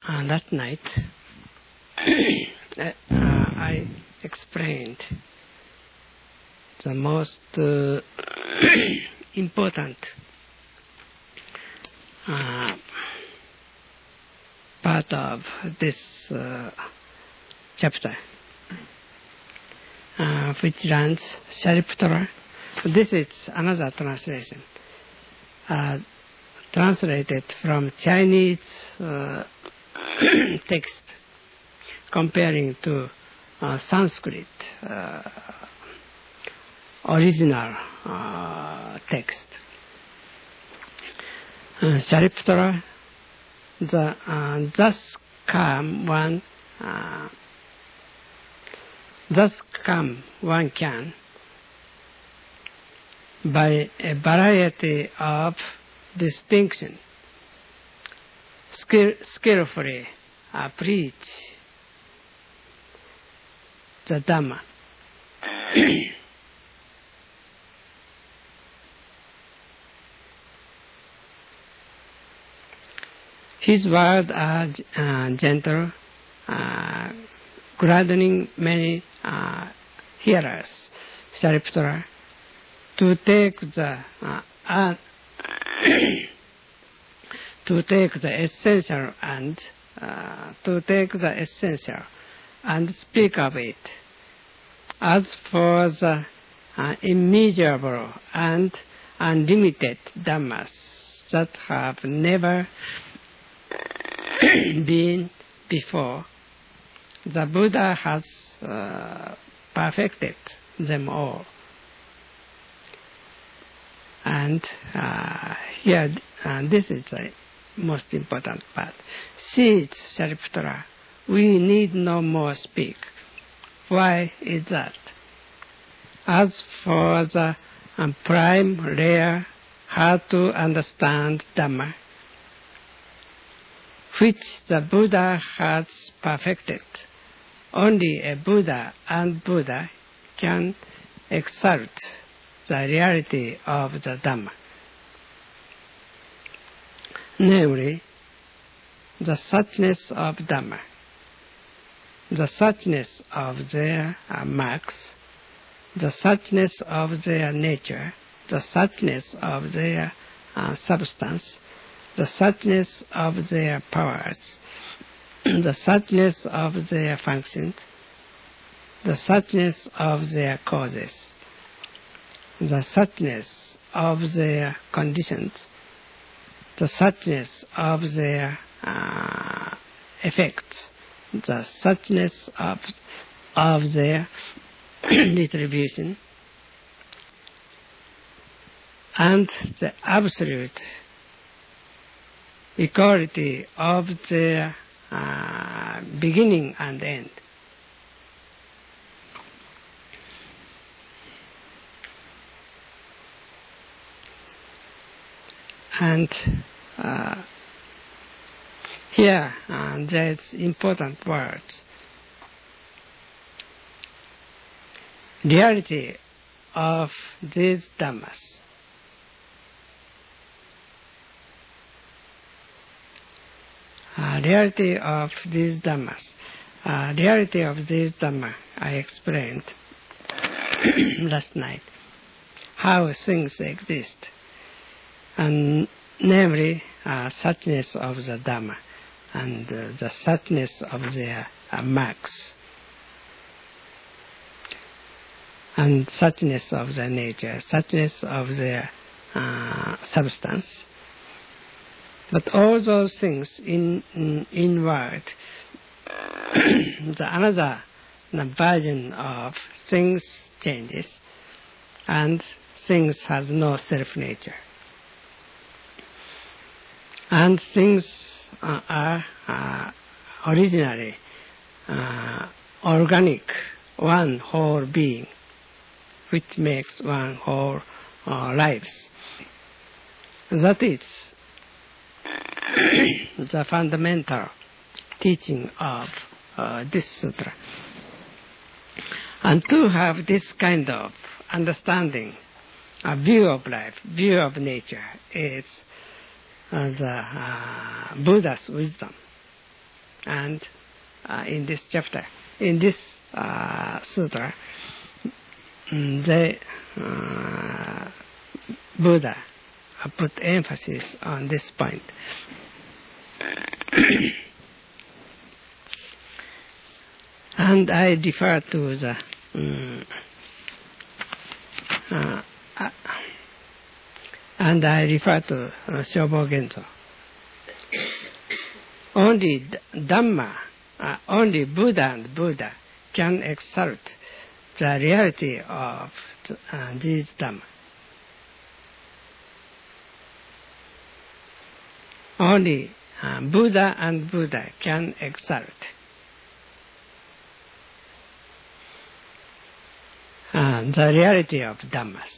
Last night, I explained the most important part of this chapter, which runs Shariputara. This is another translation, translated from Chinese text, comparing to Sanskrit original text. Shariputara, thus come one can by a variety of distinction skillfully preach the Dhamma. His words are gentle, gladdening many hearers. Shariputara, to take the essential and speak of it. As for the immeasurable and unlimited Dhammas that have never been before, the Buddha has perfected them all. And here, this is the most important part. See it, Shariputara, we need no more speak. Why is that? As for the prime, rare, hard to understand Dhamma, which the Buddha has perfected, only a Buddha and Buddha can exalt the reality of the Dhamma, namely the suchness of Dhamma, the suchness of their marks, the suchness of their nature, the suchness of their substance, the suchness of their powers, the suchness of their functions, the suchness of their causes, the suchness of their conditions, the suchness of their effects, the suchness of their retribution, and the absolute equality of their beginning and end. And here there's important words. Reality of these Dhammas. Reality of these Dhammas. Reality of these Dhamma, I explained last night, how things exist, and namely suchness of the Dhamma and the suchness of their marks, and suchness of their nature, suchness of their substance. But all those things in word, the another version of things changes, and things has no self-nature. And things are originally organic, one whole being, which makes one whole lives. That is the fundamental teaching of this sutra. And to have this kind of understanding, a view of life, view of nature, is the Buddha's wisdom. And in this chapter, in this sutra, Buddha put emphasis on this point. And I refer to the Shobo Genzo. Only Dhamma, only Buddha and Buddha can exalt the reality of these Dhamma. Only Buddha and Buddha can exalt the reality of Dhammas.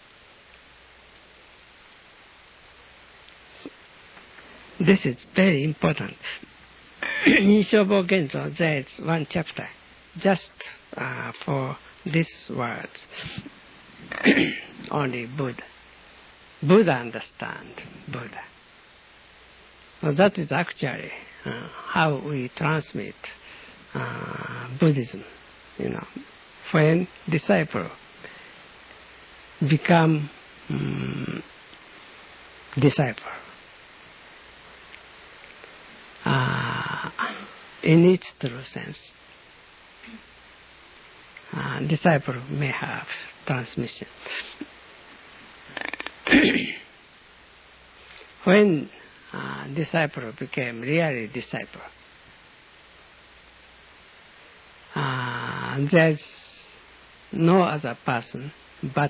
This is very important. In Shobo Genzo, there is one chapter just for these words. Only Buddha. Buddha understand Buddha. So that is actually how we transmit Buddhism. When disciple become disciple, in its true sense, disciple may have transmission. When disciple became really disciple, there's no other person but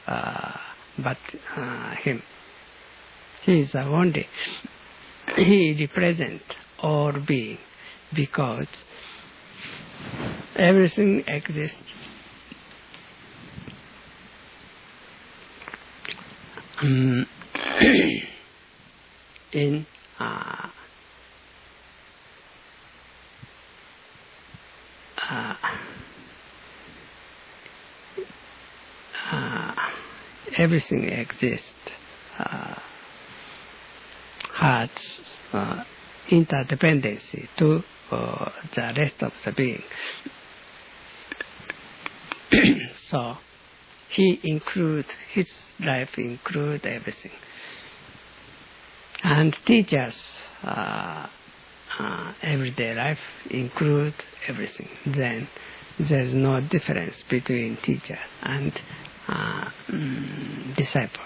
him. He is the only. He represents all being because everything exists in everything exists has interdependency to the rest of the being. So his life includes everything. And teachers' everyday life includes everything. Then there's no difference between teacher and disciple.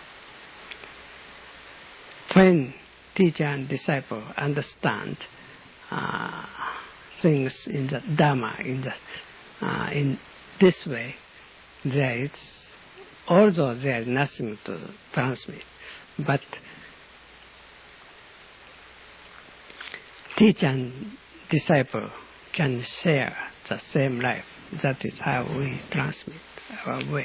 When teacher and disciple understand things in the Dhamma, in this way, although there is nothing to transmit, but teacher and disciple can share the same life. That is how we transmit our way.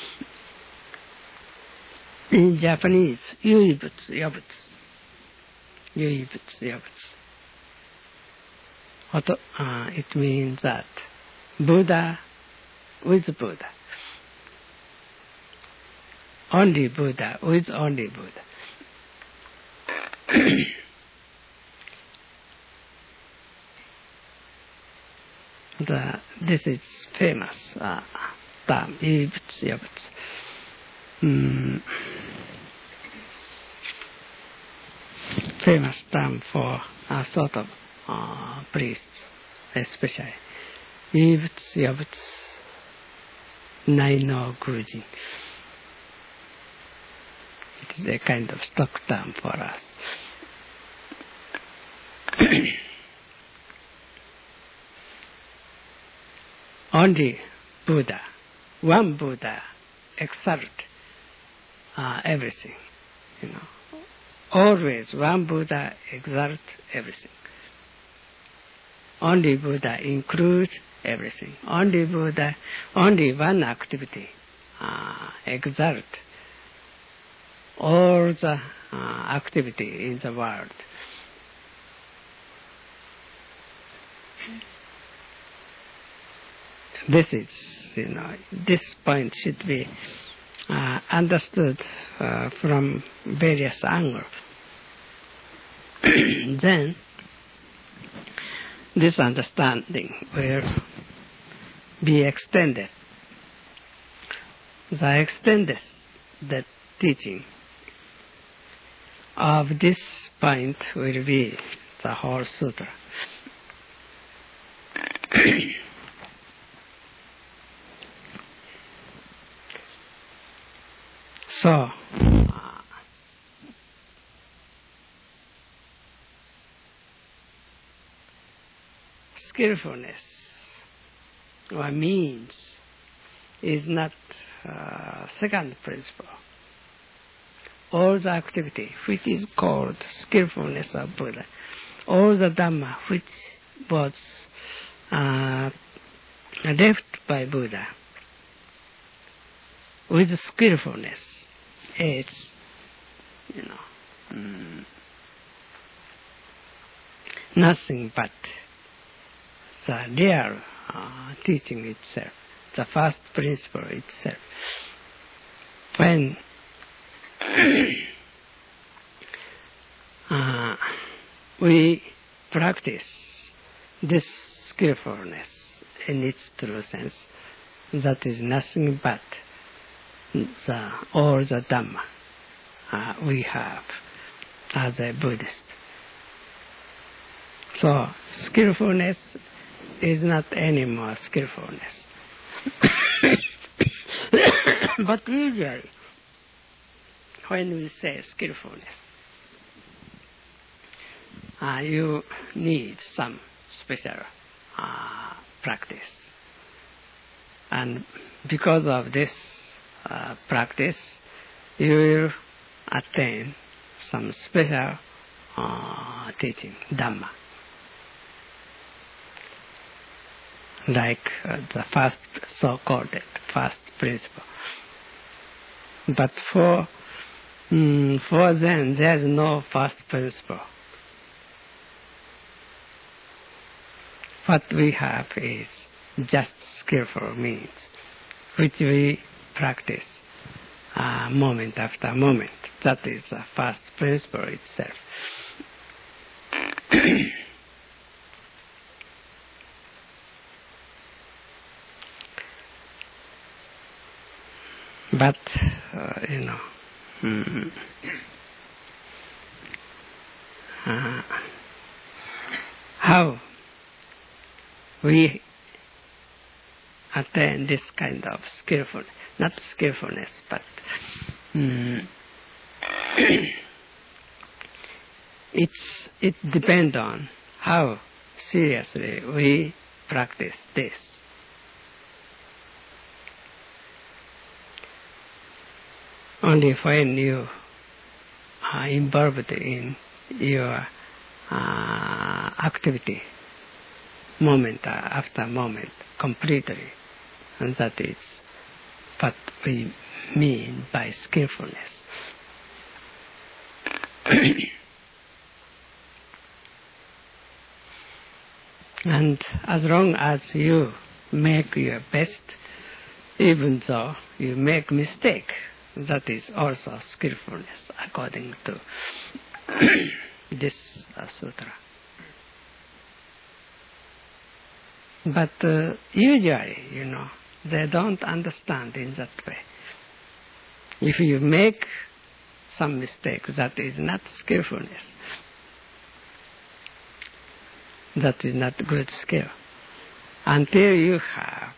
In Japanese, yuibutsu, yabutsu. Yuibutsu, yabutsu. It means that Buddha with Buddha. Only Buddha with only Buddha. This is famous term, yuibutsu, yabutsu. Famous term for a sort of priests, especially. Yuibutsu, yabutsu, nai no gujin. It is a kind of stock term for us. Only Buddha, one Buddha, exalt everything. Always one Buddha exalts everything. Only Buddha includes everything. Only Buddha, only one activity exalts all the activity in the world. This is, this point should be understood from various angles. Then, this understanding will be extended. The extended the teaching of this point will be the whole sutra. So, skillfulness or means is not second principle. All the activity which is called skillfulness of Buddha, all the Dhamma which was left by Buddha with skillfulness is, nothing but the real teaching itself, the first principle itself. When we practice this skillfulness in its true sense, that is nothing but all the Dhamma we have as a Buddhist. So skillfulness is not any more skillfulness. But usually, when we say skillfulness, you need some special practice. And because of this practice, you will attain some special teaching, Dhamma. Like the first, so-called first principle. But for them, there is no first principle. What we have is just skillful means, which we practice moment after moment. That is the first principle itself. But, how we attain this kind of skillfulness, not skillfulness, but it depends on how seriously we practice this. Only when you are involved in your activity, moment after moment, completely, and that is what we mean by skillfulness. And as long as you make your best, even though you make mistake, that is also skillfulness according to this sutra. But usually, they don't understand in that way. If you make some mistake, that is not skillfulness. That is not good skill. Until you have,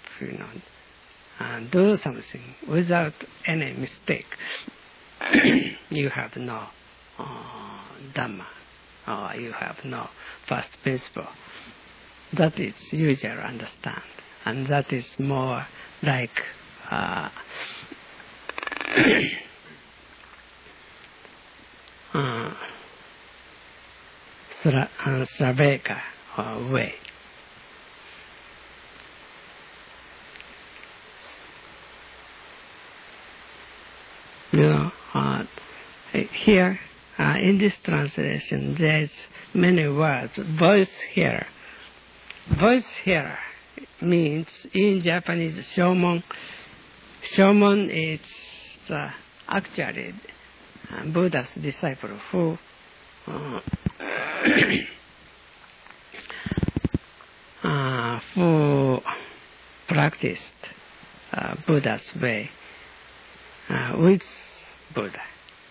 do something without any mistake, you have no Dhamma, or you have no first principle. That is usually understand, and that is more like Sraveka way. Here, in this translation, there's many words. Voice hearer. Voice hearer means, in Japanese, shomon. Shomon is actually Buddha's disciple who practiced Buddha's way with Buddha.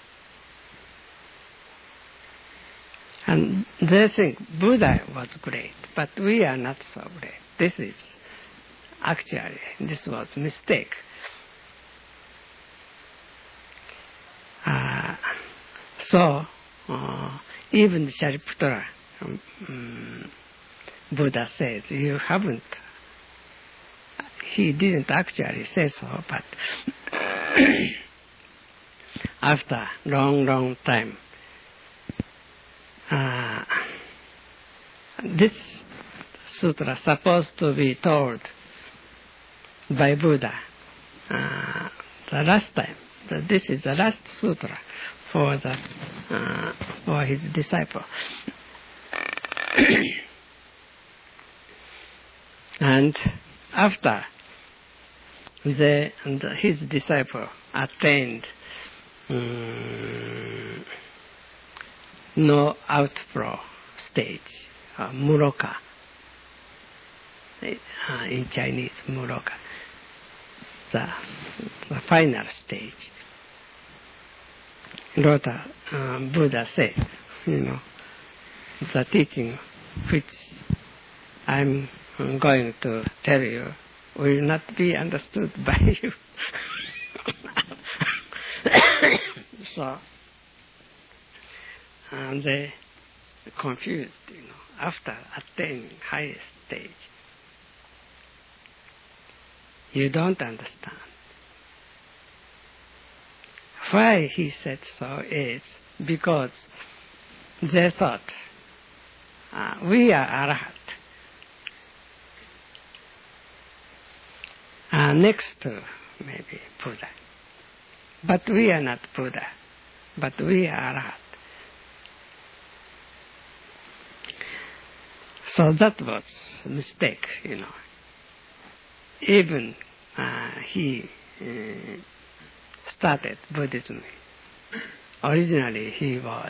And they think Buddha was great, but we are not so great. This was a mistake. So even Shariputra, Buddha says, you haven't. He didn't actually say so, but after long time, this sutra supposed to be told by Buddha the last time. This is the last sutra for his disciple. And after his disciple attained no outflow stage, muroka, in Chinese, muroka, the final stage. Later, Buddha said, the teaching which I'm going to tell you will not be understood by you. So, they confused, after attaining highest stage. You don't understand. Why he said so is because they thought we are Arhat. Next to maybe Buddha. But we are not Buddha. But we are Arhat. So that was a mistake, Even he started Buddhism. Originally he was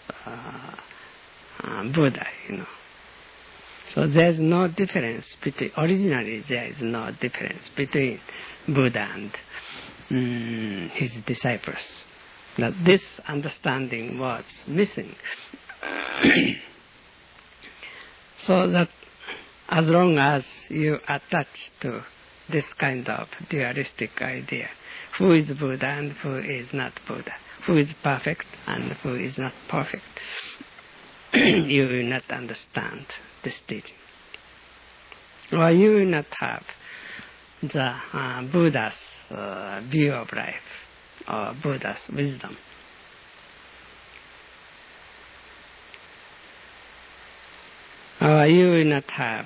Buddha, So there is no difference originally there is no difference between Buddha and his disciples. That this understanding was missing. So that as long as you attach to this kind of dualistic idea, who is Buddha and who is not Buddha, who is perfect and who is not perfect, you will not understand this teaching. Or you will not have the Buddha's view of life, or Buddha's wisdom. Or you will not have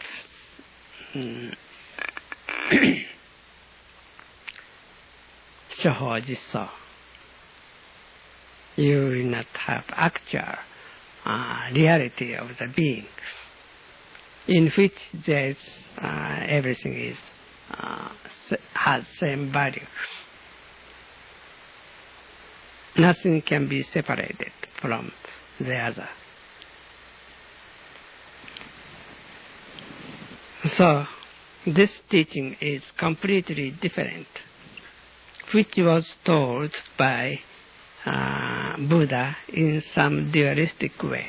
Shoho Jisso. You will not have actual reality of the being, in which there is everything is has same value. Nothing can be separated from the other. So this teaching is completely different, which was told by Buddha in some dualistic way.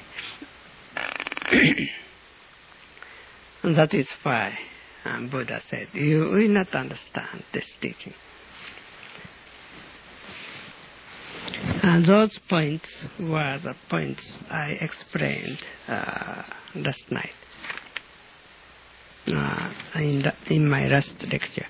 That is why Buddha said, you will not understand this teaching. And those points were the points I explained last night in my last lecture.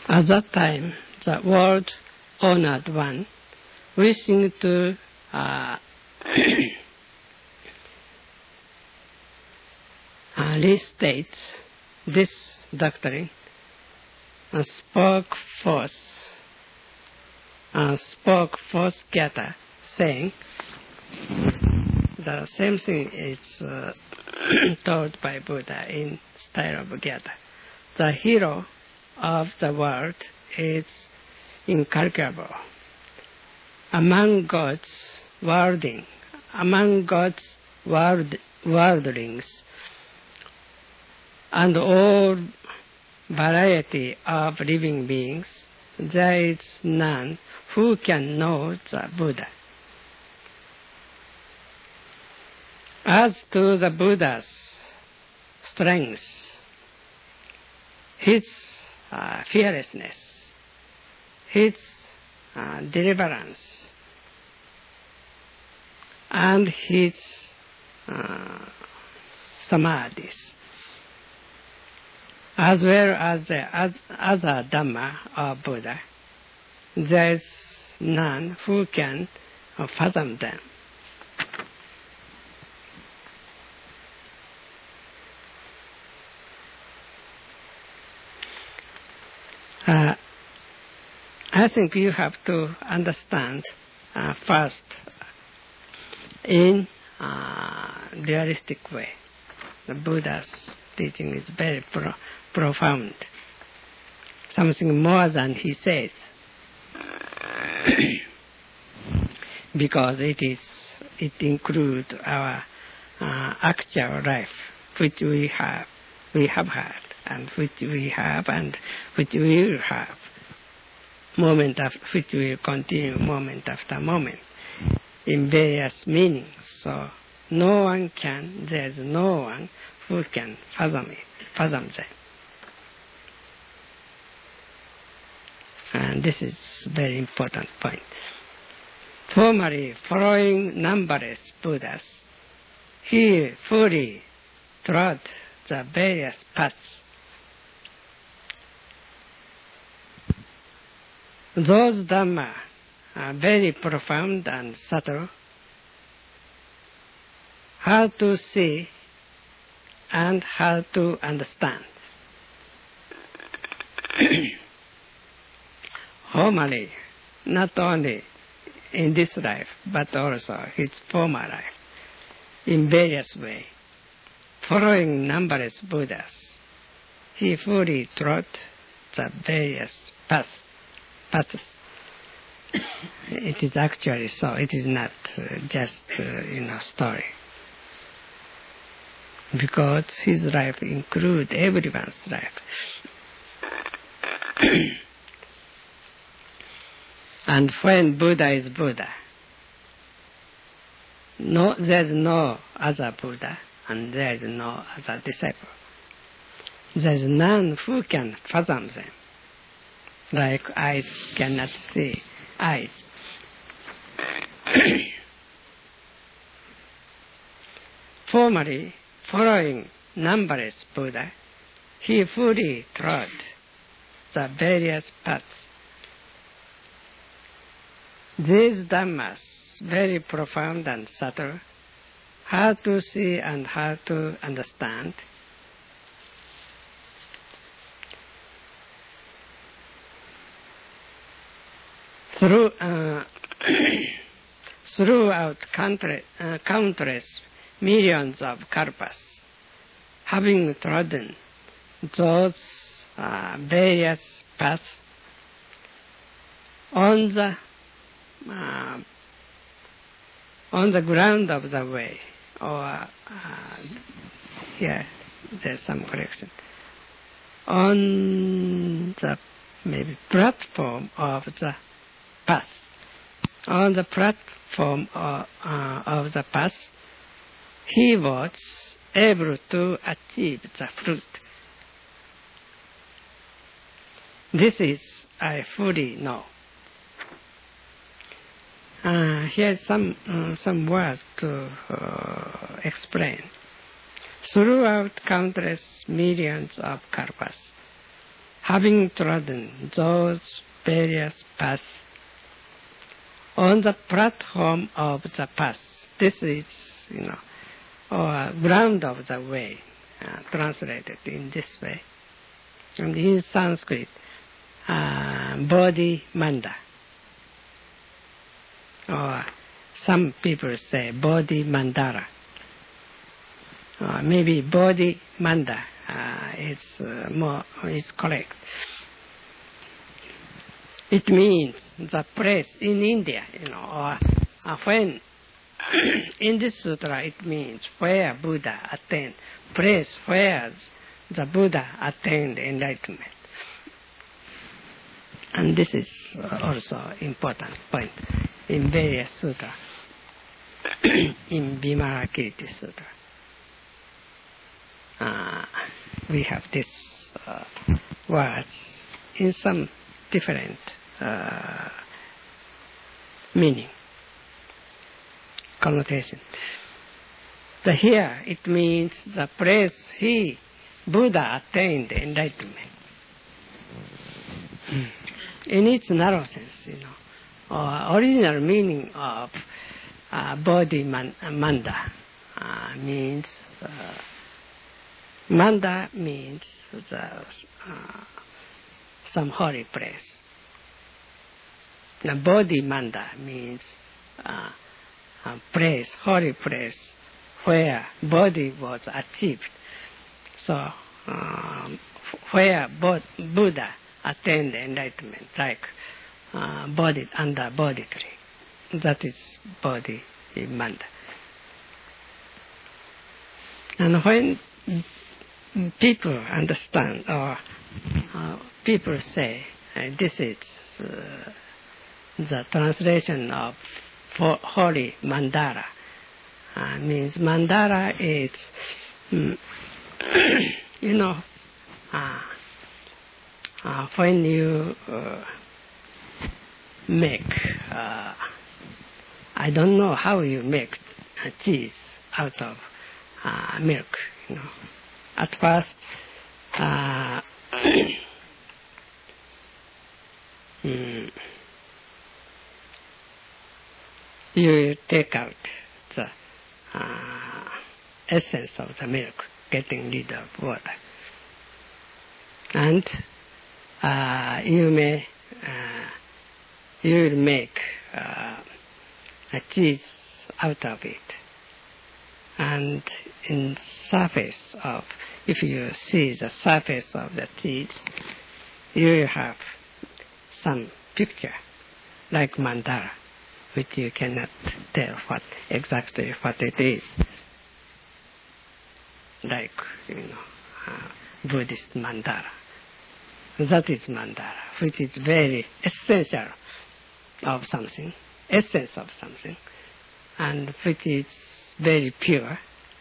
At that time, the world honored one, wishing to restate this doctrine, spoke forth Gita, saying the same thing is told by Buddha in style of Gita. The hero of the world is incalculable. Among God's worldlings, and all variety of living beings, there is none who can know the Buddha. As to the Buddha's strength, his fearlessness, his deliverance, and his samadhis, as well as the other Dhamma of Buddha, there is none who can fathom them. I think you have to understand first in realistic way. The Buddha's teaching is very profound, something more than he says, because it includes our actual life, which we have had, and which we have, and which we will have, which will continue moment after moment, in various meanings. So there's no one who can fathom them. And this is a very important point. Formerly following numberless Buddhas, he fully trod the various paths. Those Dhamma are very profound and subtle, hard to see and hard to understand. Formerly, not only in this life, but also his former life, in various ways, following numberless Buddhas, he fully trod the various paths. It is actually so. It is not just story. Because his life includes everyone's life. And when Buddha is Buddha, there's no other Buddha, and there's no other disciple. There's none who can fathom them, like eyes cannot see eyes. Formerly, following numberless Buddha, he fully trod the various paths. These Dhammas, very profound and subtle, hard to see and hard to understand, throughout countless millions of kalpas, having trodden those various paths on the ground of the way, or here there's some correction, on the maybe platform of the path. On the platform of the path, he was able to achieve the fruit. This is I fully know. Here's some words to explain. Throughout countless millions of kalpas, having trodden those various paths on the platform of the path. This is, or ground of the way, translated in this way. And in Sanskrit, Bodhi Manda, or some people say Bodhi Mandara. Maybe Bodhi Manda is correct. It means the place in India, or when in this sutra it means where Buddha attained, place where the Buddha attained enlightenment. And this is also important point in various sutras. In Vimalakirti Sutra, we have this words in some different meaning, connotation. Here it means the place Buddha attained enlightenment. In its narrow sense, original meaning of Bodhi Manda means Manda means some holy place. The Bodhi Manda means place, holy place where Bodhi was achieved. So where Buddha attained enlightenment, like under Bodhi tree. That is Bodhi Manda. And when people understand, or people say, this is the translation of Holy Mandara, means Mandara is, when you make, I don't know how you make cheese out of milk. At first, you take out the essence of the milk, getting rid of water, and you will make a cheese out of it. And in surface of, if you see the surface of the cheese, you will have some picture like mandala, which you cannot tell exactly what it is. Like, Buddhist mandala. That is mandala, which is very essential of something, essence of something, and which is very pure,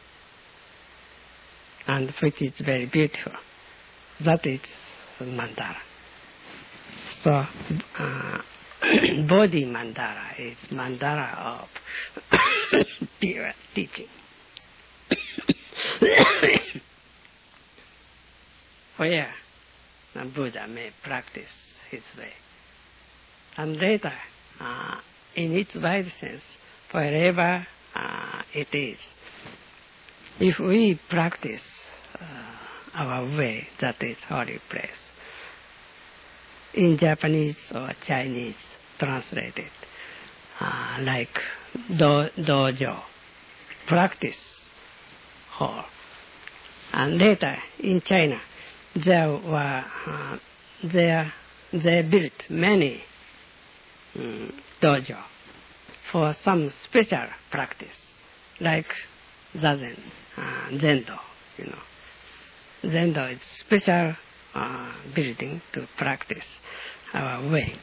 and which is very beautiful. That is mandala. So, Bodhi mandala is mandala of pure teaching. Where the Buddha may practice his way. And later, in its wide sense, wherever it is, if we practice our way, that is holy place. In Japanese or Chinese, translated like dojo, practice hall. And later in China, they built many dojo for some special practice, like zazen, zendo. Zendo is special building to practice our way,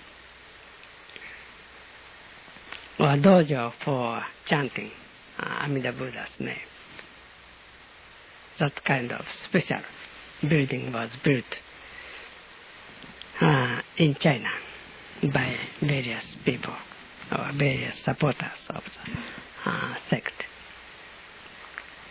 or dojo for chanting Amida Buddha's name. That kind of special building was built in China by various people or various supporters of the sect.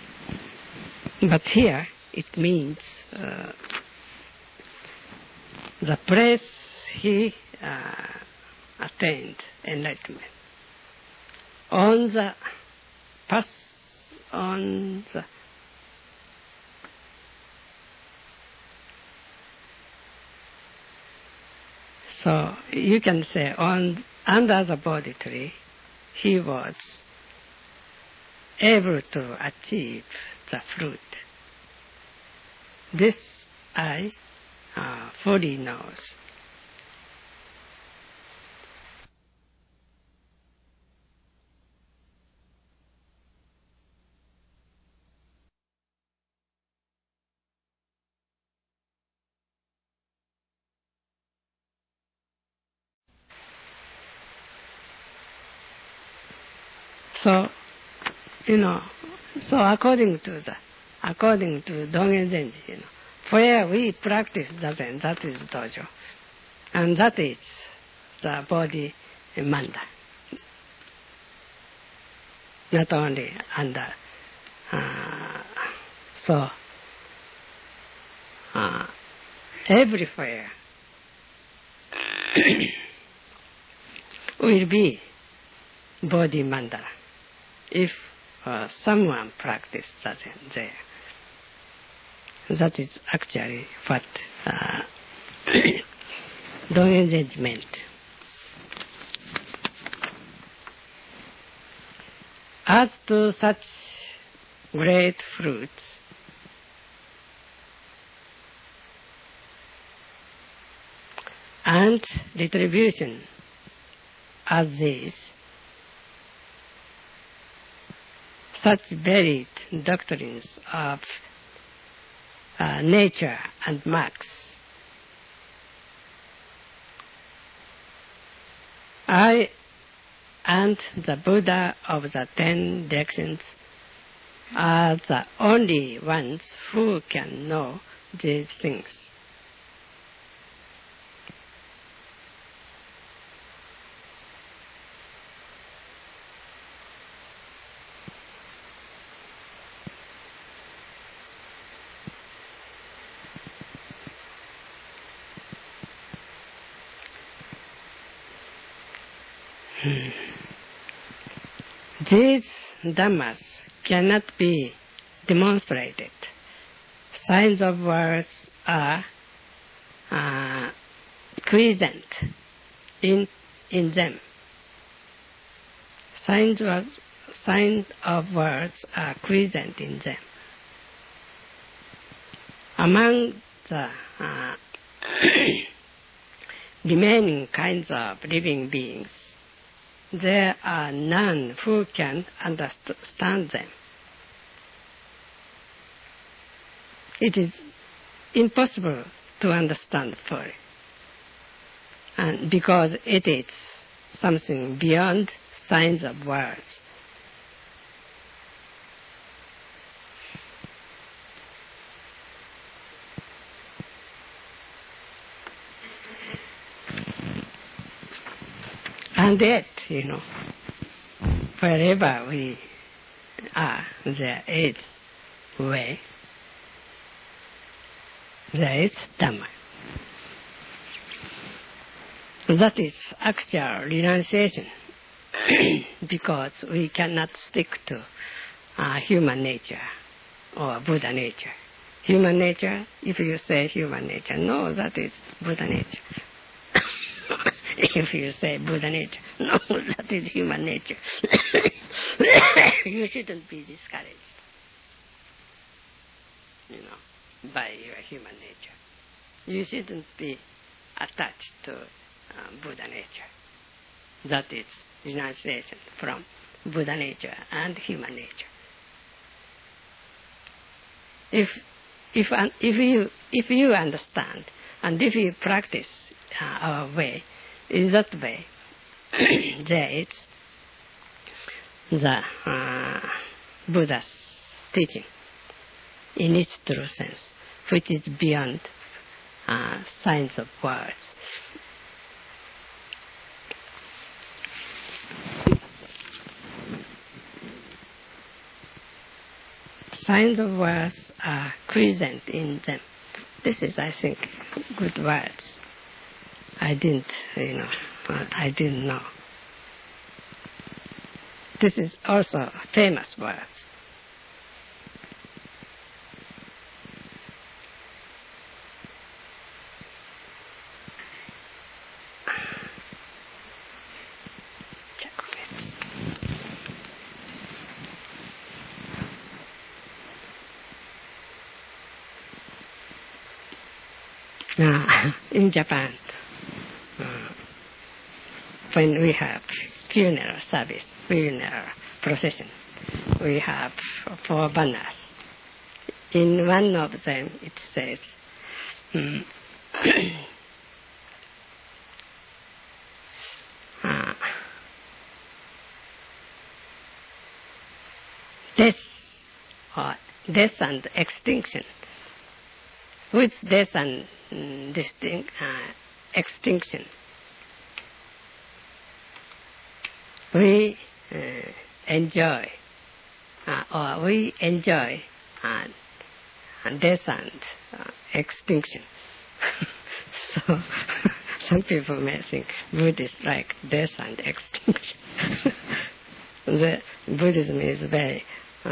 But here it means the place he attained enlightenment. On the path, on the so you can say under the Bodhi tree, he was able to achieve the fruit. This I fully knows. So, so according to Dongen Zenji, where we practice Zazen, that is dojo. And that is the Bodhi manda. Not only under, everywhere will be Bodhi mandala if someone practices Zazen there. That is actually what Dongen Zenji meant. As to such great fruits, and retribution as these, such varied doctrines of nature and marks, I and the Buddha of the 10 directions are the only ones who can know these things. These dhammas cannot be demonstrated. Signs of words are present in them. Signs of words are present in them. Among the remaining kinds of living beings, there are none who can understand them. It is impossible to understand fully, and because it is something beyond signs of words. And yet, wherever we are, there is way, there is Dhamma. That is actual renunciation, because we cannot stick to human nature or Buddha nature. Human nature, if you say human nature, no, that is Buddha nature. If you say Buddha nature, no, that is human nature. You shouldn't be discouraged, by your human nature. You shouldn't be attached to Buddha nature. That is renunciation from Buddha nature and human nature. If you understand and if you practice our way, in that way, there is the Buddha's teaching in its true sense, which is beyond signs of words. Signs of words are present in them. This is, I think, good words I didn't know. This is also famous words. In Japan, when we have funeral service, funeral procession, we have 4 banners. In one of them it says, death and extinction. With death and extinction, we enjoy death and extinction. So some people may think Buddhist like death and extinction. The Buddhism is very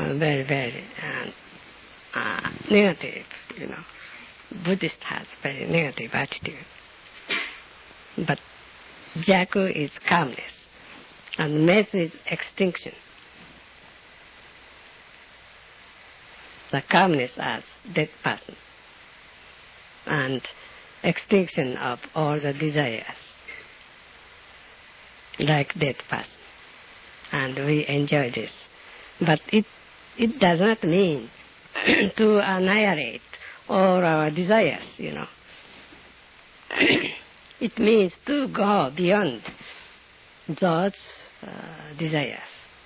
negative, Buddhist has very negative attitude. But Jaku is calmness, and Mes is extinction. The calmness as dead person, and extinction of all the desires, like dead person. And we enjoy this. But it does not mean to annihilate all our desires, It means to go beyond those desires.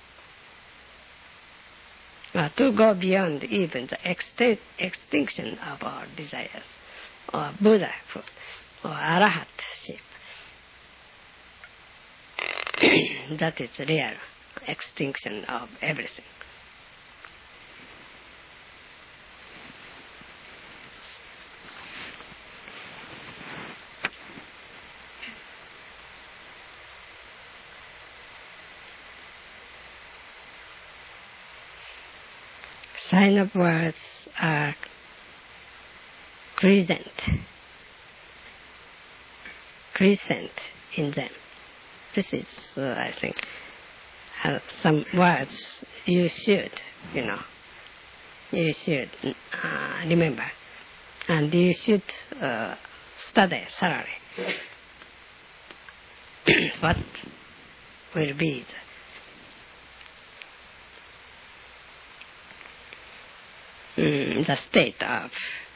To go beyond even the extinction of our desires, or Buddhahood, or Arahatship. That is real extinction of everything. Sign of words are crescent in them. This is, I think, some words you should remember, and you should study thoroughly. What will be the state of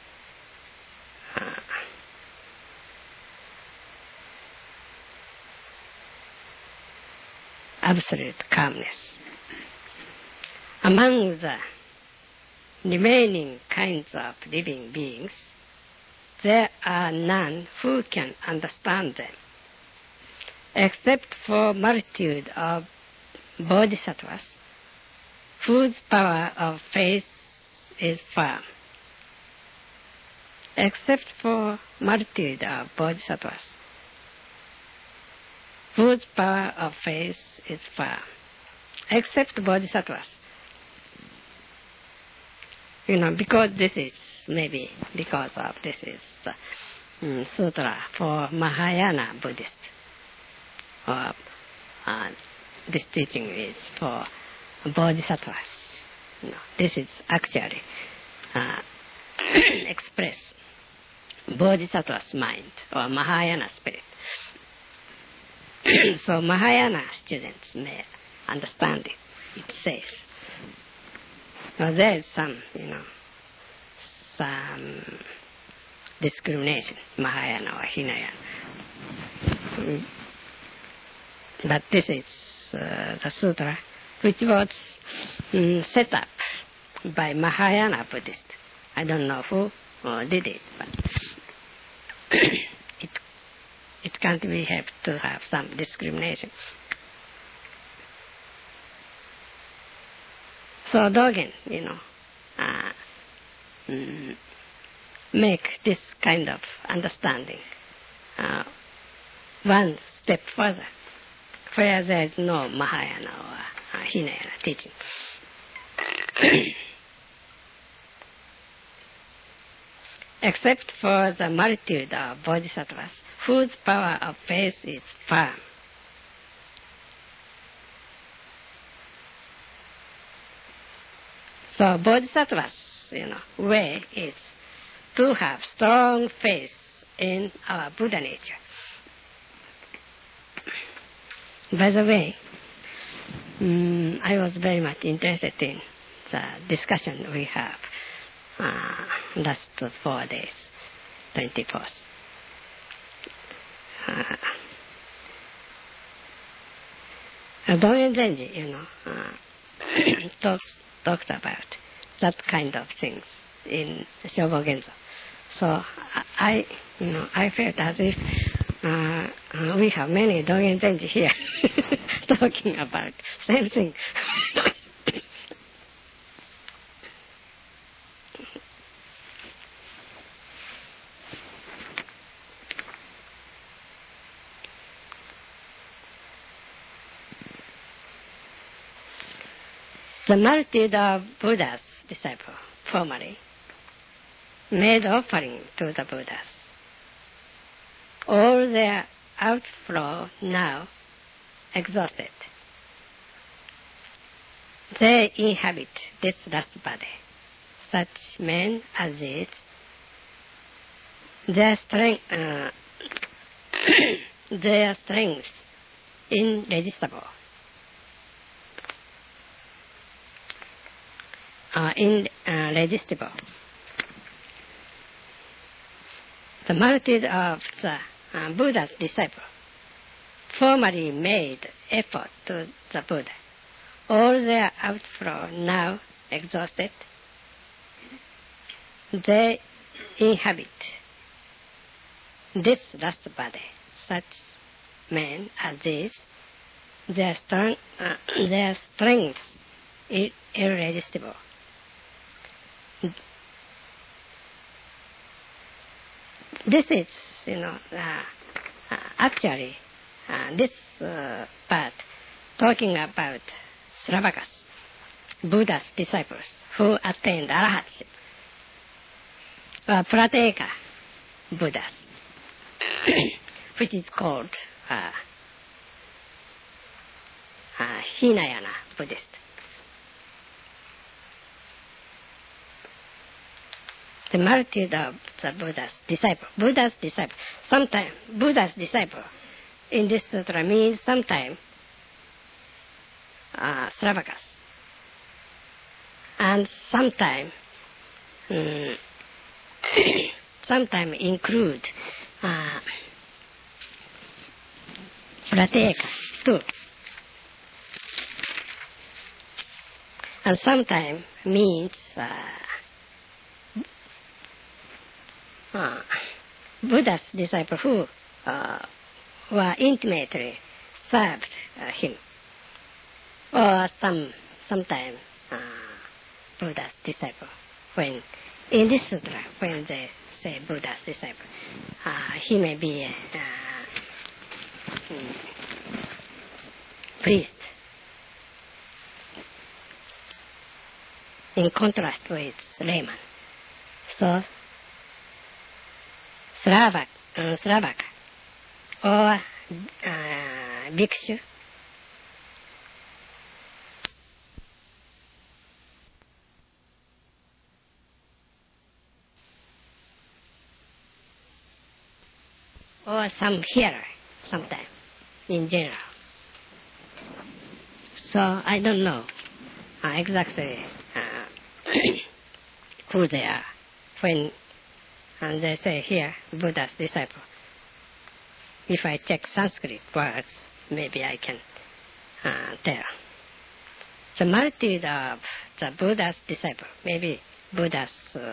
absolute calmness. Among the remaining kinds of living beings, there are none who can understand them, except for multitude of bodhisattvas, whose power of faith is firm. Except for multitude of bodhisattvas, whose power of faith is firm. Except bodhisattvas. Because this is, maybe because of this is sutra for Mahayana Buddhists. Or this teaching is for bodhisattvas. This is actually express bodhisattva's mind or Mahayana spirit. So Mahayana students may understand it. It says. Well, there is some discrimination, Mahayana or Hinayana. But this is the sutra which was set up by Mahayana Buddhists. I don't know who did it, but it can't be helped to have some discrimination. So Dogen, make this kind of understanding one step further, where there is no Mahayana or Hinayana teaching. Except for the multitude of bodhisattvas, whose power of faith is firm. So bodhisattvas, way is to have strong faith in our Buddha nature. By the way, I was very much interested in the discussion we have last 4 days, 24th. Dogen Zenji, talks about that kind of things in Shobogenzo. So I felt as if we have many Dogen Zenji here talking about same thing. The multitude of Buddha's disciples formerly made offering to the Buddhas. All their outflow now exhausted. They inhabit this last body. Such men as these, their strength irresistible. Irresistible. The multitude of the Buddha's disciples formerly made effort to the Buddha. All their outflow now exhausted. They inhabit this last body. Such men as these, their strength is irresistible. This is, actually, this part talking about Sravakas, Buddha's disciples who attained Arahatship, Prateka Buddhas, which is called Hinayana Buddhist. The multitude of the Buddha's disciple. Sometimes Buddha's disciple in this sutra means sometimes Sravakas, and sometimes include Prateka too, and sometimes means Buddha's disciples who were intimately served him, or sometimes Buddha's disciple. When in this sutra, when they say Buddha's disciple, he may be a priest. In contrast with layman, so Sravaka or Bhikshu or some hearer sometime in general. So I don't know exactly who they are when they say here Buddha's disciple. If I check Sanskrit words, maybe I can tell. The multitude of the Buddha's disciple, maybe Buddha's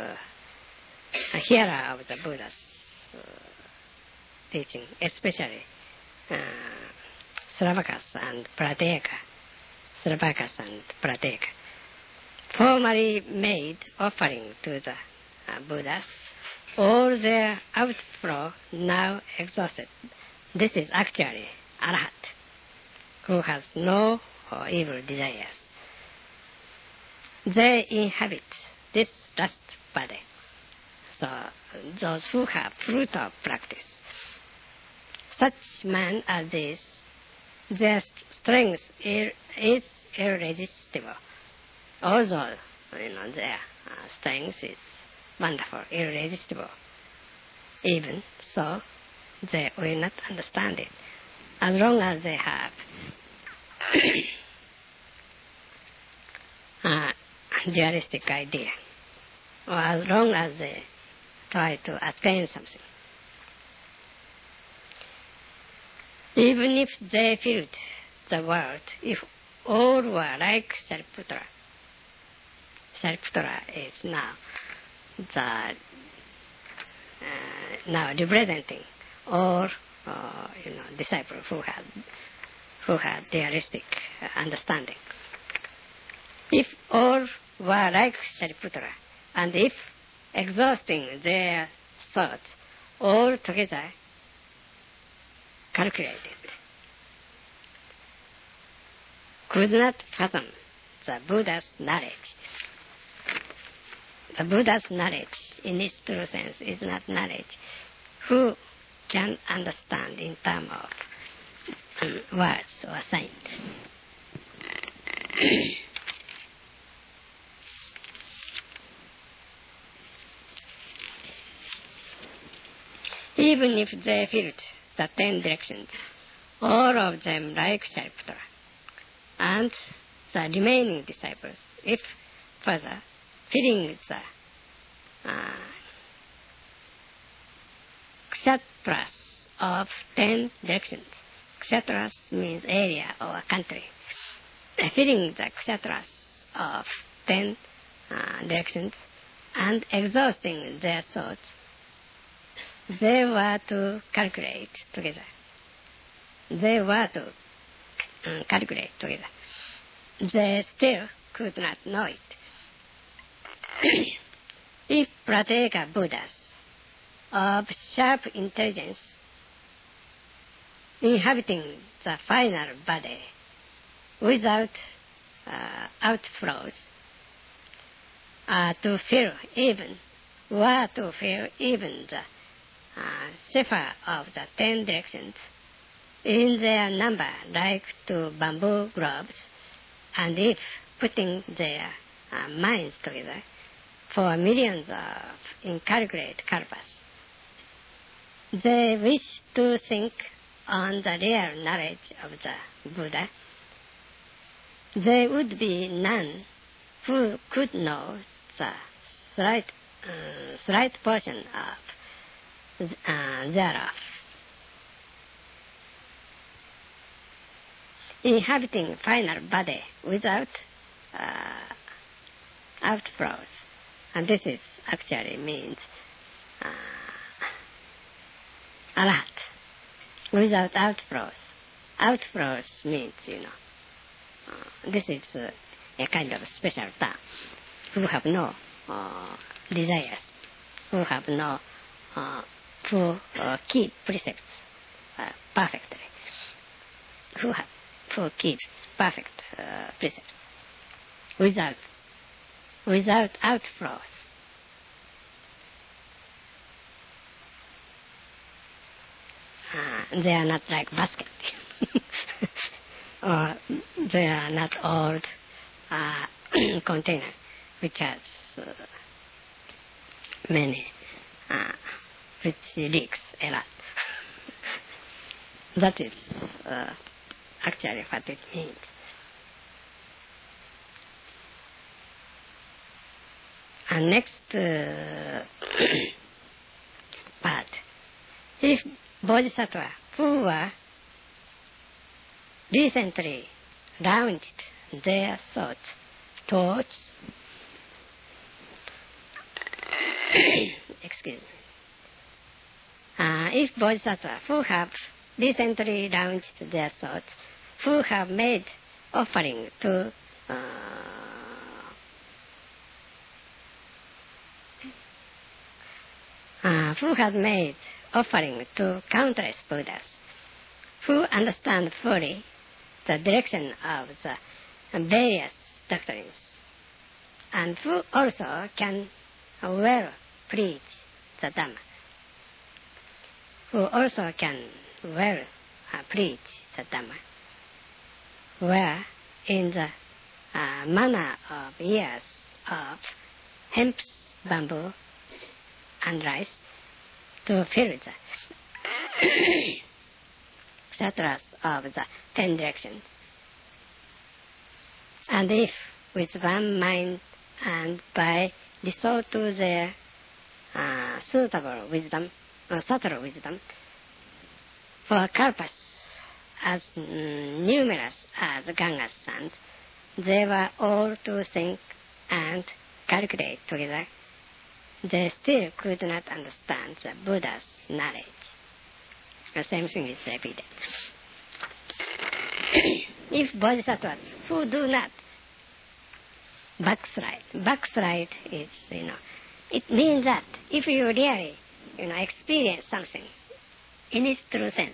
hearer of the Buddha's teaching, especially Sravakas and Prateka, formerly made offering to the Buddhas. All their outflow now exhausted. this is actually Arahat, who has no evil desires. They inhabit this last body. So those who have fruit of practice, such men as this, their strength is irresistible. Although, their strength is wonderful, irresistible. Even so, they will not understand it. As long as they have dualistic idea, or as long as they try to attain something. Even if they filled the world, if all were like Shariputra, Shariputra is now now representing all disciples who had dualistic understanding. If all were like Shariputra, and if exhausting their thoughts altogether calculated, could not fathom the Buddha's knowledge. The Buddha's knowledge, in its true sense, is not knowledge. Who can understand in terms of words or signs? Even if they filled the 10 directions, all of them like Shariputra, and the remaining disciples, if further filling the kshatras of 10 directions. Kshatras means area or country. Filling the kshatras of 10 directions and exhausting their thoughts, they were to calculate together. They were to calculate together. They still could not know it. If Pratyeka Buddhas of sharp intelligence inhabiting the final body without outflows to fill even the cipher of the 10 directions in their number like to bamboo globes, and if putting their minds together for millions of incalculate kalpas, they wish to think on the real knowledge of the Buddha, there would be none who could know the slight portion of thereof. Inhabiting final body without outflows, and this is actually means Arahat, without outflows. Outflows means, this is a kind of special term, who have no desires, who have no, who keep precepts perfectly, who keeps perfect precepts without outflows. They are not like basket, or they are not old container which has many, which leaks a lot. That is actually what it means. And next part, if Bodhisattva who were recently launched their thoughts towards excuse me. If Bodhisattva who have recently launched their thoughts, who have made offering to countless Buddhas, who understand fully the direction of the various doctrines, and who also can well preach the Dhamma, who also can well preach the Dhamma, where in the manner of years of hemp, bamboo, and rice to fill the sutras of the 10 directions. And if with one mind and by resort to their suitable wisdom, or subtle wisdom, for kalpas as numerous as Ganga's sons, they were all to think and calculate together, they still could not understand the Buddha's knowledge. The same thing is repeated. If bodhisattvas who do not backslide is, it means that if you really, experience something in its true sense,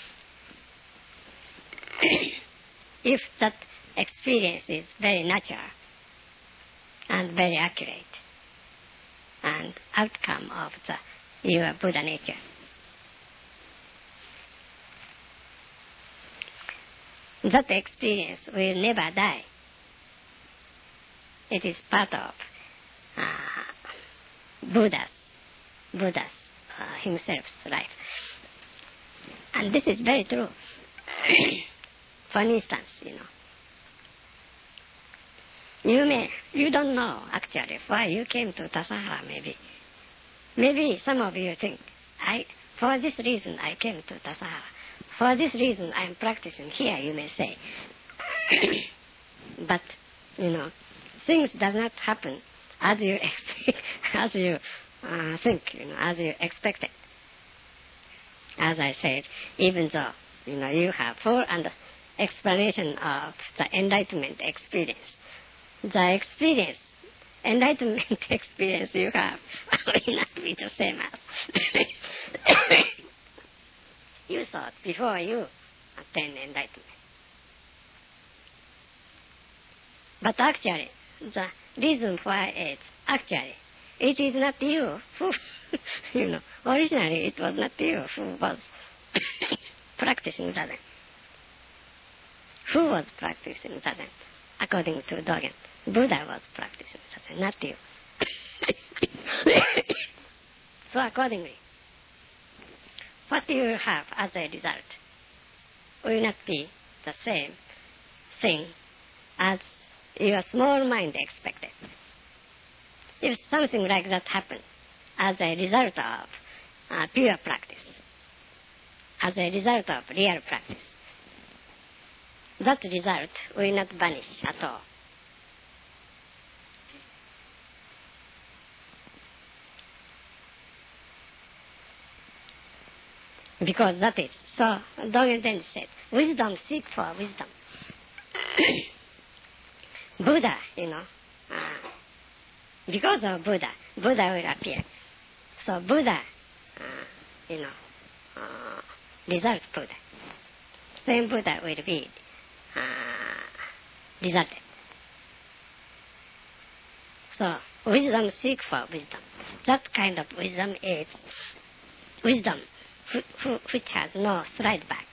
if that experience is very natural and very accurate and outcome of your Buddha nature, that experience will never die. It is part of Buddha's himself's life. And this is very true. For instance, you don't know actually why you came to Tassajara maybe. Maybe some of you think, for this reason I came to Tassajara. For this reason I am practicing here, you may say. But, things does not happen as you think, as you expected. As I said, even though, you have full explanation of the enlightenment experience, the enlightenment experience you have will not be the same as you thought before you attained enlightenment. But actually, the reason why it is not you who, originally it was not you who was practicing Zazen. Who was practicing Zazen? According to Dogen, Buddha was practicing Zazen, not you. So accordingly, what you will have as a result will not be the same thing as your small mind expected. If something like that happens as a result of pure practice, as a result of real practice, that result will not vanish at all. Because that is, so Dogen then said, wisdom, seek for wisdom. Buddha, because of Buddha will appear. So Buddha, results Buddha. Same Buddha will be resulted. So wisdom, seek for wisdom. That kind of wisdom is wisdom which has no slide back.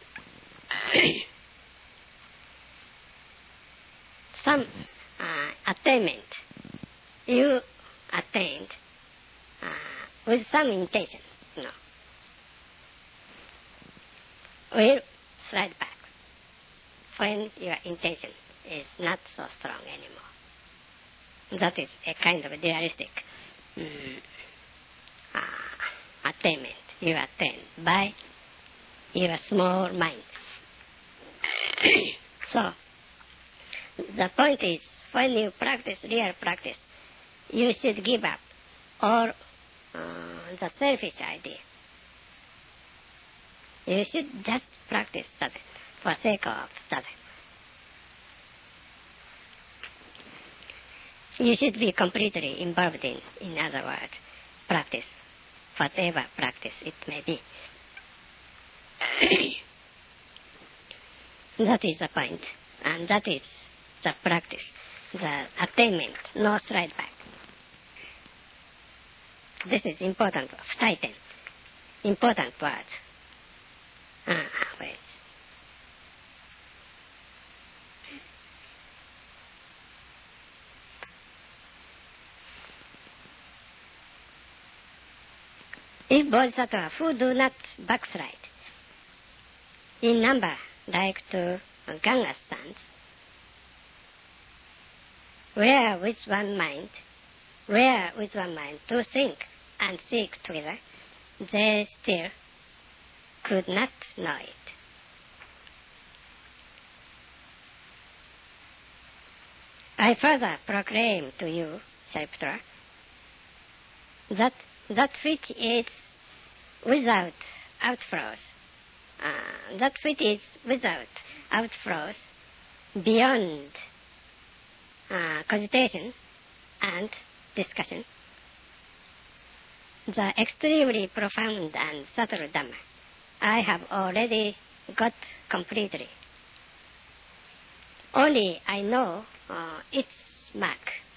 Some attainment you attained with some intention, will slide back when your intention is not so strong anymore. That is a kind of dualistic attainment you attain by your small mind. So, the point is, when you practice real practice, you should give up all the selfish idea. You should just practice Zazen for sake of Zazen. You should be completely involved in other words, practice, whatever practice it may be. That is the point, and that is the practice, the attainment, no slide back. This is important, Taiten, important words. Wait. If bodhisattvas who do not backslide in number like to Ganga's sons, where with one mind to think and seek together, they still could not know it. I further proclaim to you, Sariputta, that which is without outflows, beyond cogitation and discussion, the extremely profound and subtle Dhamma, I have already got completely. Only I know its mark.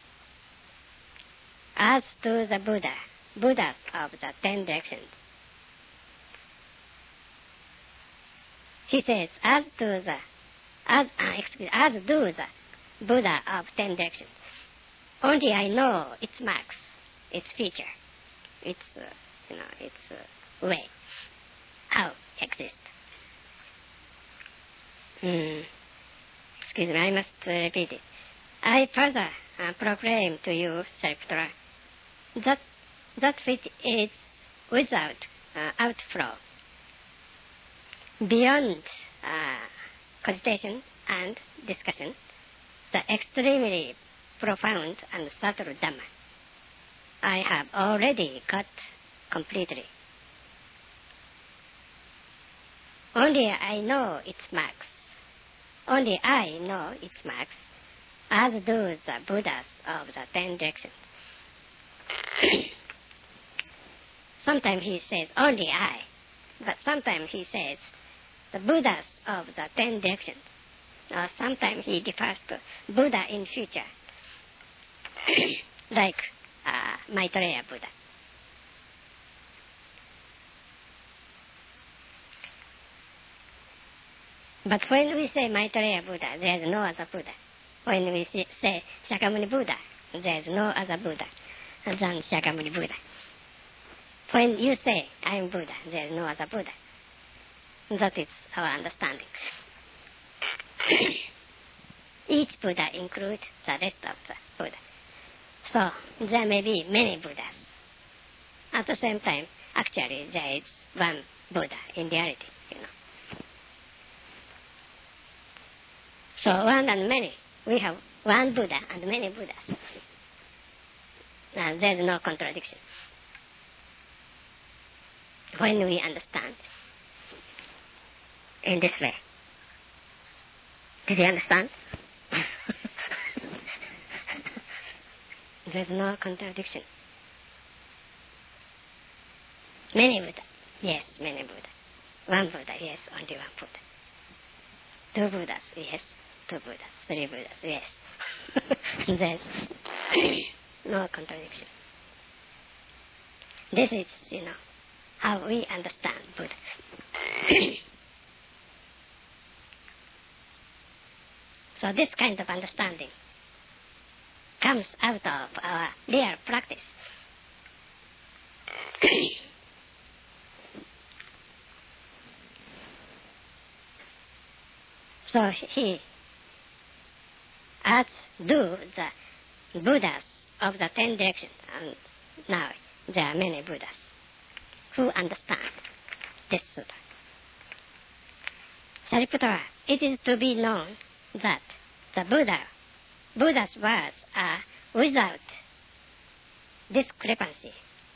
As to the Buddhas of the 10 directions, he says, as do the Buddha of 10 directions, only I know its marks, its feature, its way, how it exists. Excuse me, I must repeat it. I further proclaim to you, Sariputta, that which is without outflow, beyond cogitation and discussion, the extremely profound and subtle Dhamma, I have already got completely. Only I know its marks. Only I know its marks, as do the Buddhas of the 10 directions. Sometimes he says, only I. But sometimes he says, the Buddhas of the 10 directions. Or sometimes he refers to Buddha in future. Like Maitreya Buddha. But when we say Maitreya Buddha, there is no other Buddha. When we say Shakyamuni Buddha, there is no other Buddha than Shakyamuni Buddha. When you say, I am Buddha, there is no other Buddha. That is our understanding. Each Buddha includes the rest of the Buddha. So there may be many Buddhas. At the same time, actually there is one Buddha in reality, So one and many. We have one Buddha and many Buddhas. There is no contradiction. When we understand in this way. Did you understand? There is no contradiction. Many Buddha. Yes, many Buddha. One Buddha, yes, only one Buddha. Two Buddhas, yes. Two Buddhas, three Buddhas, yes. There's no contradiction. This is, how we understand Buddha. So this kind of understanding comes out of our real practice. So he, as do the Buddhas of the 10 directions, and now there are many Buddhas who understand this sutta. Sariputta, it is to be known that the Buddha's words are without discrepancy.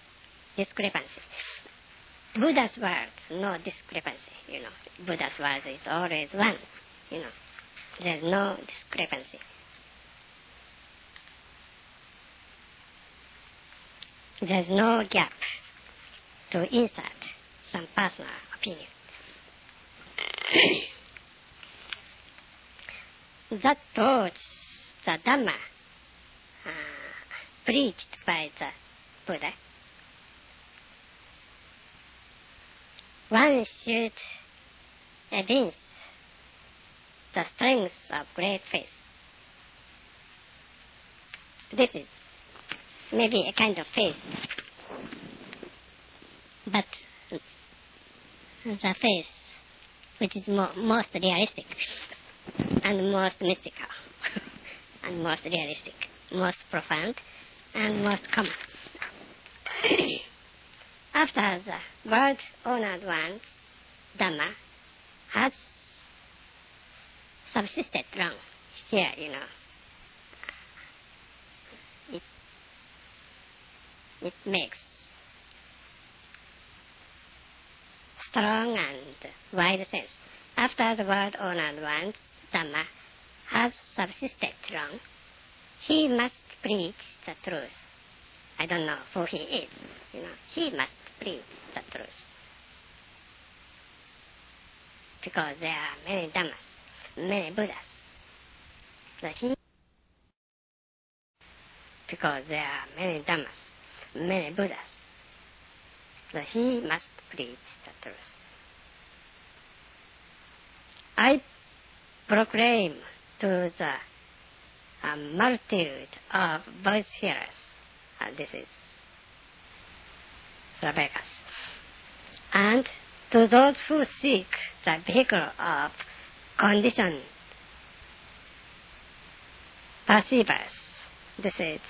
Buddha's words, no discrepancy, Buddha's words is always one, There's no discrepancy. There's no gap to insert some personal opinion. that taught the Dhamma preached by the Buddha. One should evince the strength of great faith. This is maybe a kind of faith, but the faith which is most realistic and most mystical and most realistic, most profound and most common. After the world-honored one's Dhamma has subsisted long, here, it makes strong and wide sense. After the world-honored one's Dhamma has subsisted long, he must preach the truth. I don't know who he is, he must preach the truth. Because there are many Dhammas, many Buddhas. Because there are many Dhammas, many Buddhas. So he must preach the truth. I proclaim to the multitude of voice hearers, this is Sravaka, and to those who seek the vehicle of conditioned perceivers, this is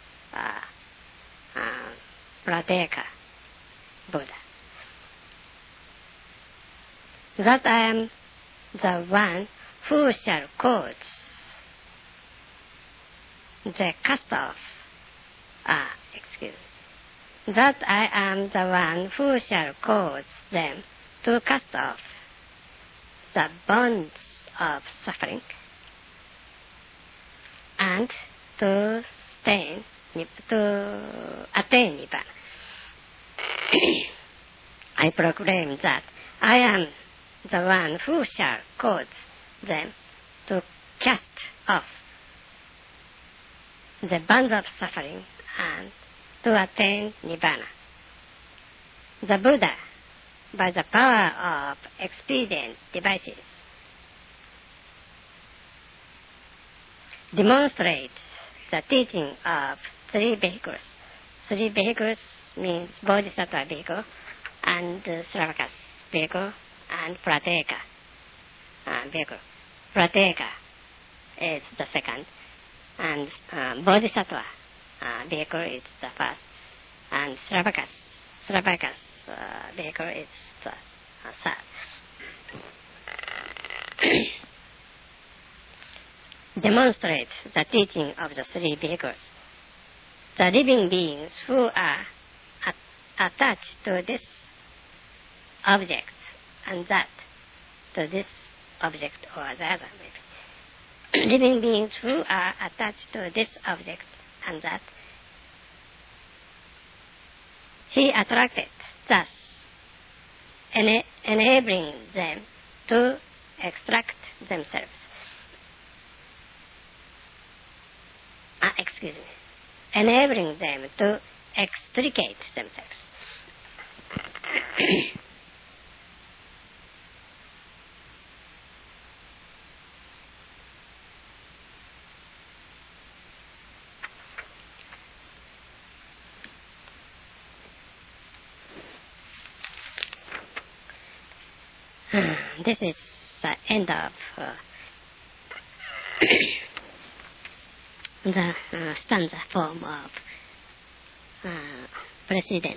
Prateka Buddha, that I am the one who shall cause the cast off, that I am the one who shall cause them to cast off the bonds of suffering and to attain Nibbana. I proclaim that I am the one who shall cause them to cast off the bonds of suffering and to attain Nibbana. The Buddha, by the power of expedient devices, demonstrates the teaching of three vehicles. Three vehicles means Bodhisattva vehicle, and Sravaka vehicle, and Prateka vehicle. Prateka is the second, and Bodhisattva vehicle is the first, and Sravaka's vehicle is the third. Demonstrates the teaching of the three vehicles. The living beings who are attached to this object and that, to this object or the other, maybe. Living beings who are attached to this object and that, he attracted, thus enabling them to extract themselves. Enabling them to extricate themselves. This is the end of the stanza form of precedent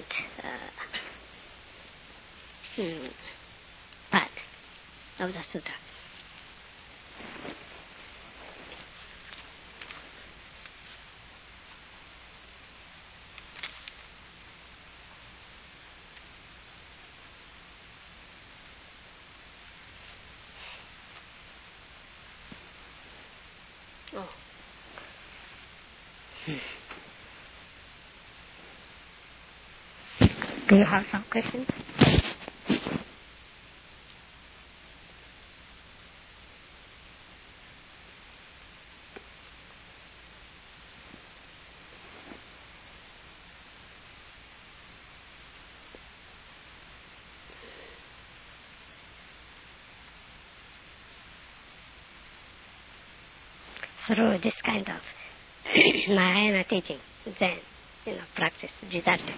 part of the sutta. Oh. Do you have some questions? through this kind of Mahayana teaching, then, practice resulted.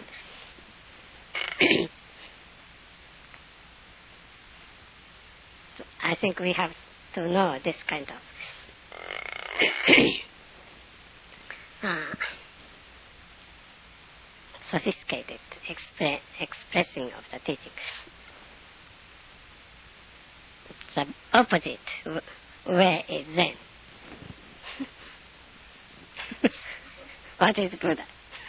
So I think we have to know this kind of sophisticated expressing of the teaching. The opposite way is Zen. What is Buddha?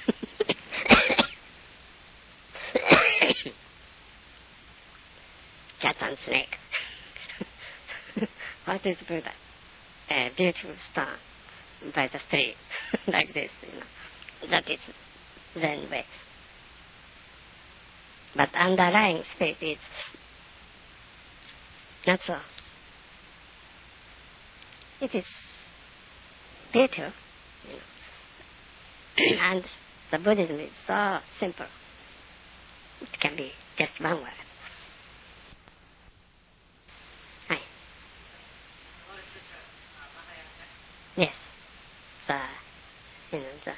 Cat and snake. What is Buddha? A beautiful stone by the stream, like this, That is Zen way. But underlying spirit is not so. It is beautiful, and the Buddhism is so simple. It can be just one word. Hi. Yes. The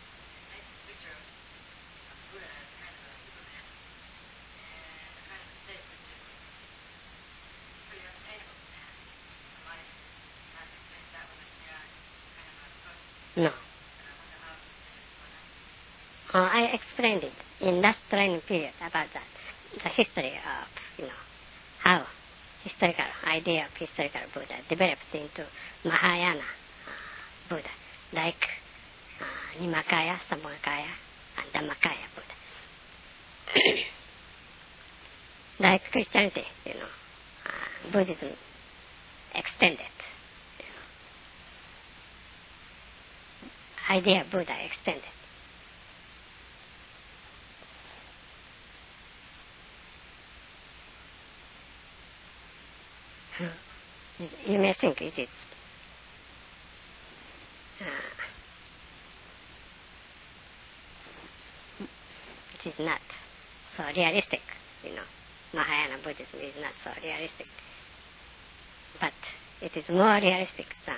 No. I explained it in last training period about that. The history of, how historical idea of historical Buddha developed into Mahayana Buddha, like Nimakaya, Sambhogakaya, and Dhammakaya Buddha. Like Christianity, Buddhism extended. Idea of Buddha extended. You may think it is not so realistic, Mahayana Buddhism is not so realistic. But it is more realistic than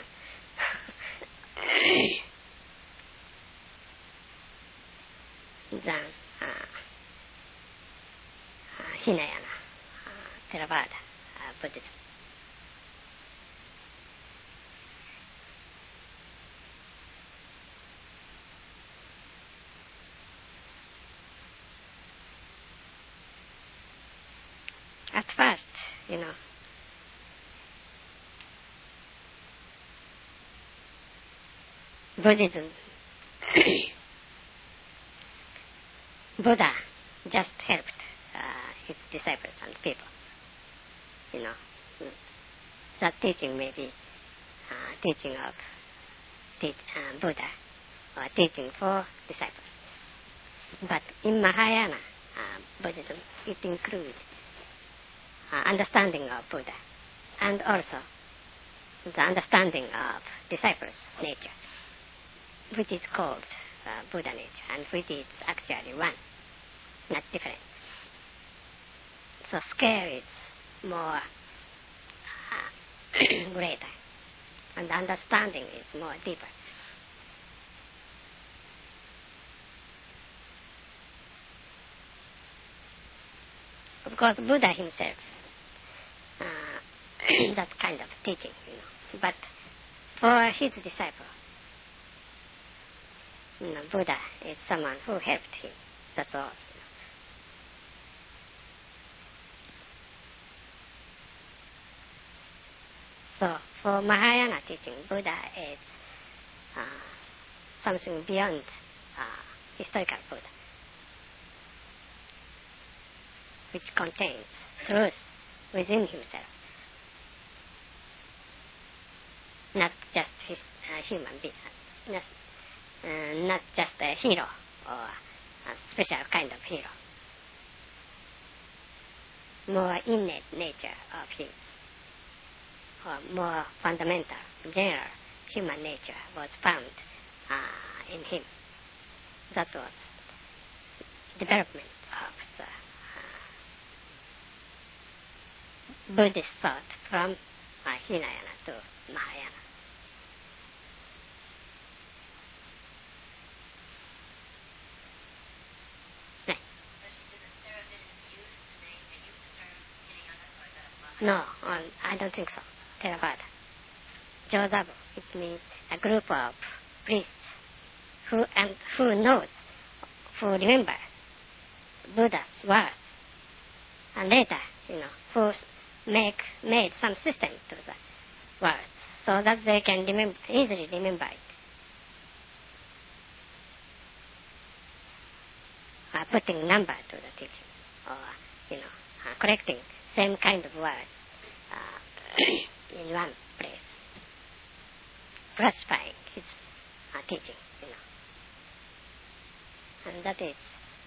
Hinayana, Theravada Buddhism. At first, Buddhism, Buddha just helped his disciples and people. That teaching may be teaching of Buddha or teaching for disciples. But in Mahayana Buddhism, it includes understanding of Buddha and also the understanding of disciples' nature, which is called Buddha nature, and which is actually one, not different. So scale is more greater, and understanding is more deeper. Of course, Buddha himself, that kind of teaching, but for his disciple, Buddha is someone who helped him. That's all. So, for Mahayana teaching, Buddha is something beyond historical Buddha, which contains truth within himself, not just his human being, not just a hero or a special kind of hero. More innate nature of him, or more fundamental, general human nature was found in him. That was development of the Buddhist thought from Hinayana to Mahayana. No, I don't think so. Theravada. Jozabu, it means a group of priests who knows, who remember Buddha's words, and later, who made some system to the words so that they can easily remember it. Putting number to the teaching, or collecting same kind of words in one place, classifying his teaching, and that is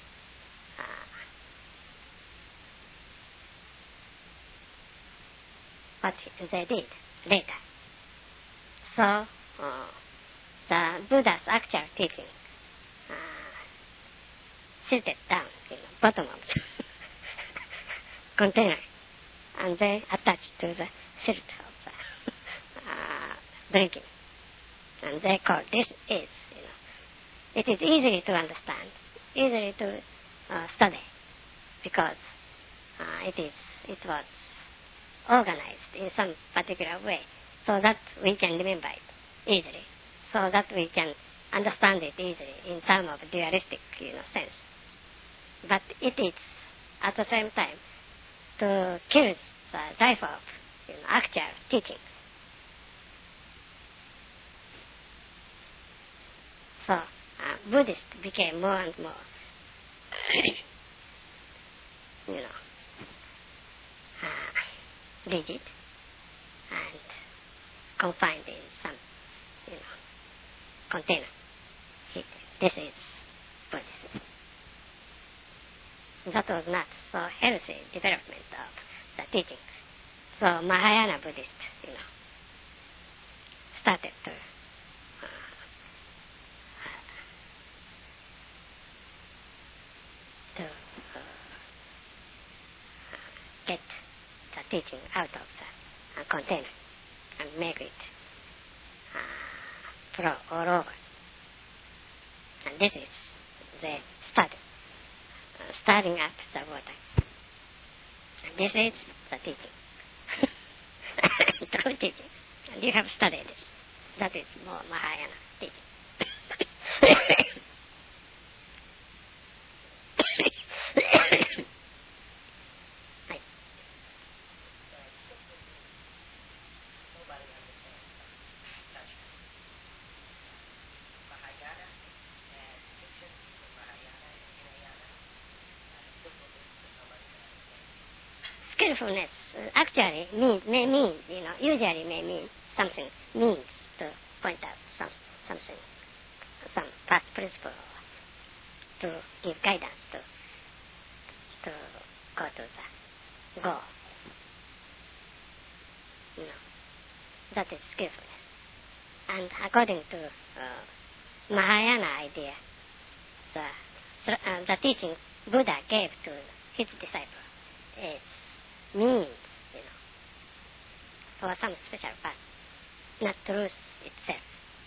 what they did later. So the Buddha's actual teaching seated down in the bottom of the container, and they attached to the silt of the drinking. And they call this is, it is easy to understand, easy to study, because it was organized in some particular way, so that we can remember it easily, so that we can understand it easily in terms of dualistic, sense. But it is at the same time to kill the life of actual teaching. So Buddhists became more and more, rigid and confined in some, container. This is Buddhism. That was not so healthy development of the teaching. So Mahayana Buddhists, started to get the teaching out of the container and make it flow all over. And this is the starting up the water. And this is the teaching. True teaching. And you have studied it. That is more Mahayana teaching. Skillfulness actually may mean, usually may mean something, means to point out something, some first principle, to give guidance to go to the goal. That is skillfulness. And according to Mahayana idea, the teaching Buddha gave to his disciple is means, for some special path, not truth itself.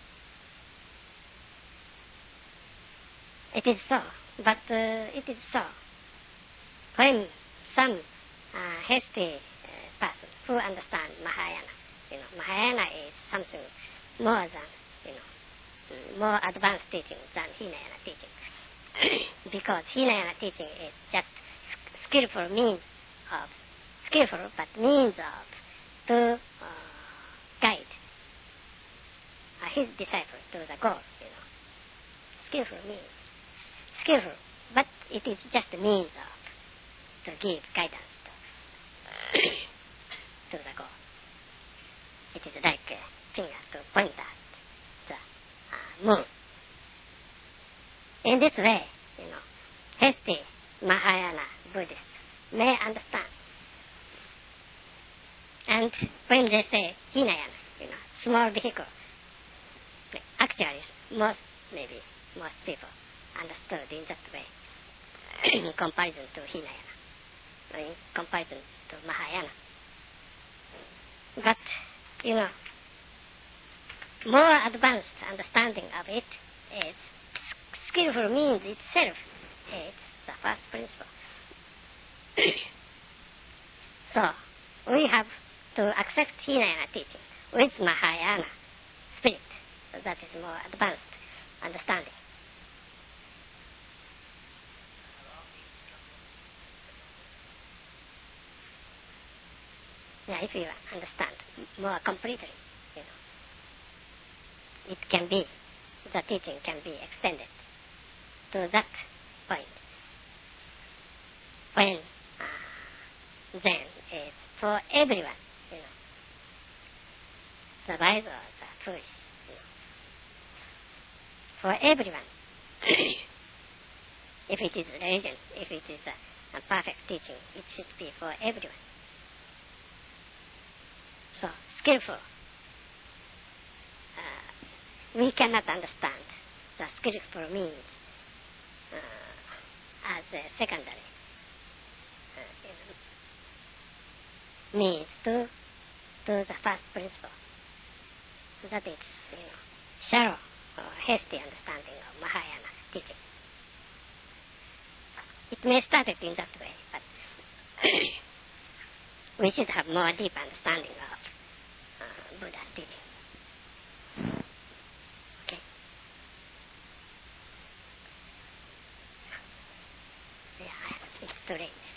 It is so, but it is so. When some hasty person who understands Mahayana, Mahayana is something more than, more advanced teaching than Hinayana teaching. Because Hinayana teaching is just skillful but means of to guide his disciple to the goal, Skillful means. Skillful, but it is just a means of to give guidance to the goal. It is like a finger to point at the moon. In this way, hasty Mahayana Buddhists may understand. And when they say Hinayana, small vehicle, actually most people understood in that way in comparison to Hinayana, in comparison to Mahayana. But, more advanced understanding of it is skillful means itself is the first principle. So, we have to accept Hinayana teaching with Mahayana spirit. So that is more advanced understanding. Yeah, if you understand more completely, it can be, the teaching can be extended to that point. When then it's for everyone, the wise or the foolish, for everyone. If it is religion, if it is a perfect teaching, it should be for everyone. So, skillful. We cannot understand the skillful means as a secondary means to the first principle. That is, shallow or hasty understanding of Mahayana teaching. It may start it in that way, but we should have more deep understanding of Buddha's teaching. Okay. Yeah, it's too late.